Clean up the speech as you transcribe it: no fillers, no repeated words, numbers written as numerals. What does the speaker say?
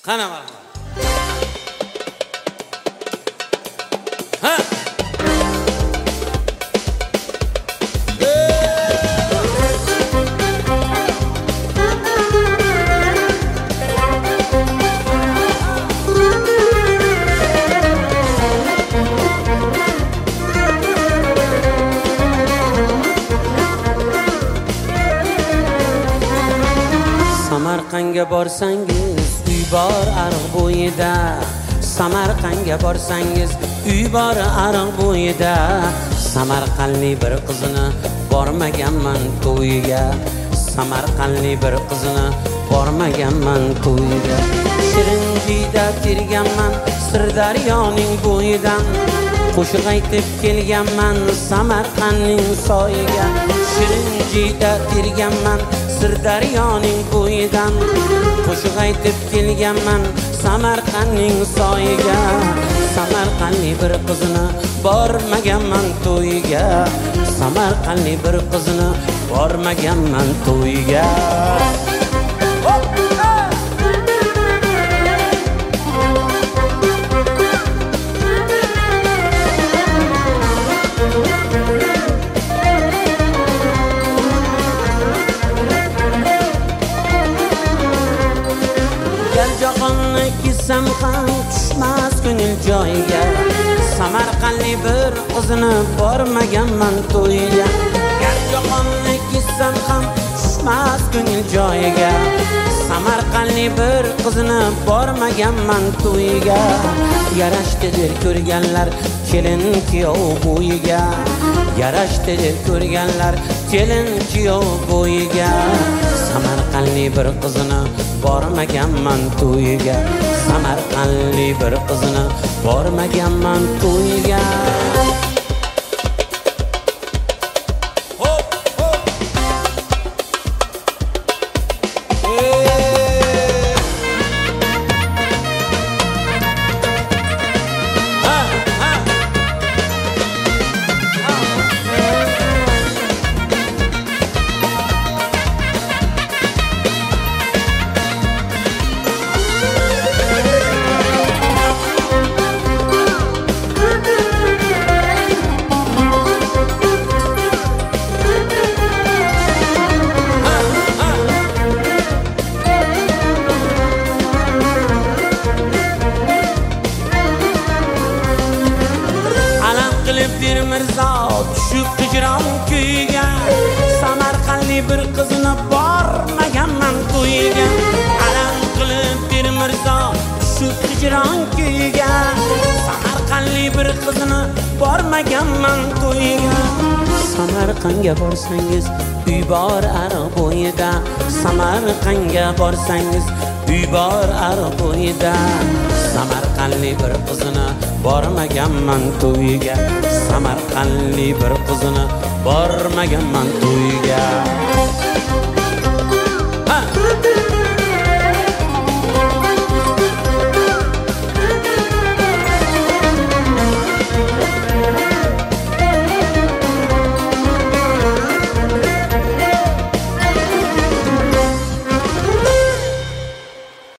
Qana marhamat. Ha. Samarqandga borsangiz uy bor ariq bo'yida. Samarqandga borsangiz uy bor ariq bo'yida. Samarqandli bir qizini bormaganman to'yiga. Samarqandli bir qizini bormaganman to'yiga. Shirinjida terganman Sirdaryoning bo'yidan. Qo'shiq aytib kelganman Samarqandning soyiga. Shirinjida terganman Sirdaryoning bo'yidan. Qo'shiq aytib kelganman Samarqandning soyiga. Samarqandli bir qizini bormaganman to'yiga. Samarqandli bir qizini bormaganman to'yiga. Jahonni kissam ham tushmas ko'ngil joyiga. Samarqandli bir qizini bormaganman to'yiga. Jahonni kissam ham tushmas ko'ngil joyiga. Samarqandli bir qizini bormaganman to'yiga. Yarashdi der ko'rganlar kelin kuyov bo'yiga. Yarashdi der ko'rganlar kelin kuyov bo'yiga. Samarqandli bir qizini bormaganman to'yiga. Samarqandli bir qizini bormaganman to'yiga. Bir mirzo tushib hijron kuyiga. Samarqandli bir qizini bormaganman to'yiga. Alam qilib bir mirzo tushib hijron kuyiga. Samarqandli bir qizini bormaganman to'yiga. Samarqandga borsangiz uy bor ariq bo'yida. Samarqandga borsangiz uy bor ariq bo'yida. Samarqandli bir qizini bormaganman to'yiga. Samarqandli bir qizini bormaganman to'yiga. Ha!